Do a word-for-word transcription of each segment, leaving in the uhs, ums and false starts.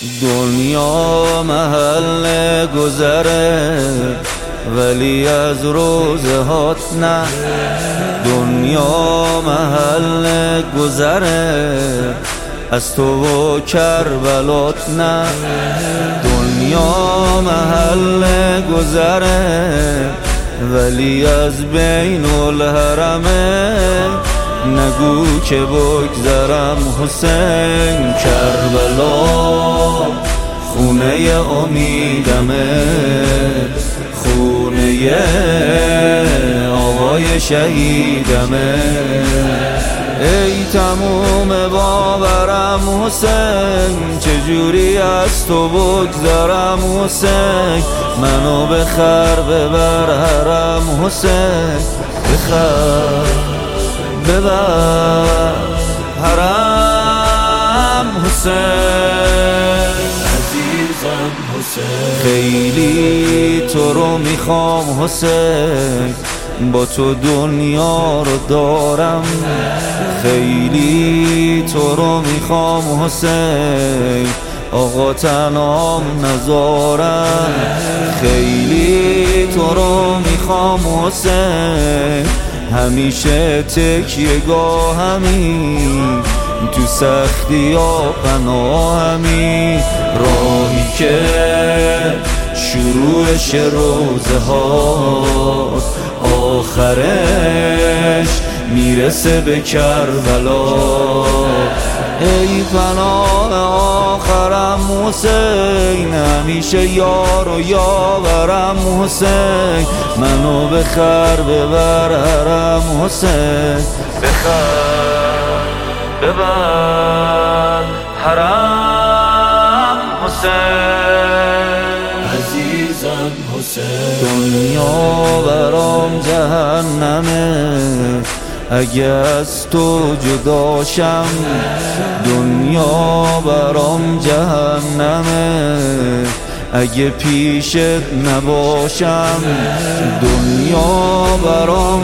دنیا محل گذره ولی از روزهات نه. دنیا محل گذره از تو و کربلات نه. دنیا محل گذره ولی از بین الحرمه. نگو که بگذرم حسین، کربلا خونه امیدمه، خونه آقای شهیدمه. ای تموم باورم حسین، چجوری از تو بگذرم حسین. منو بخر ببر حرم حسین، بخر ببر حرم حسین. عزیزم حسین، خیلی تو رو میخوام حسین، با تو دنیا رو دارم. خیلی تو رو میخوام حسین، آقا تنهام نذارم. خیلی تو رو میخوام حسین، همیشه تکیه گاهمی، تو سختی ها پناهمی. راهی که شروعش روزه ها، آخرش میرسه به کربلا. ای پناه آخرم حسین، همیشه یار و یاورم حسین. منو بخر ببر حرم حسین، بخر ببر حرم حسین. عزیزم حسین، دنیا برام جهنمه اگه از تو جداشم. دنیا برام جهنمه اگه پیشت نباشم. دنیا برام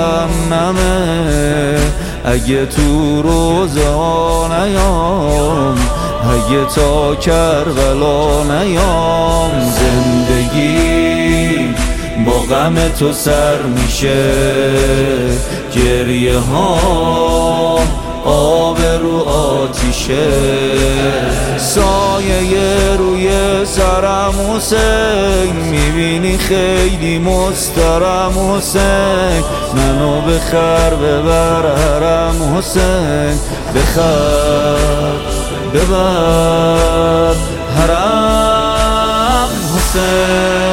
جهنمه اگه تو روزه ها نیام، اگه تا کربلا نیام. زندگی با غم تو سر میشه، گریه ها آب رو آتیشه. سایه روی سرم حسین، میبینی خیلی مسترم حسین. منو بخر ببر حرم حسین، بخر ببر حرم حسین.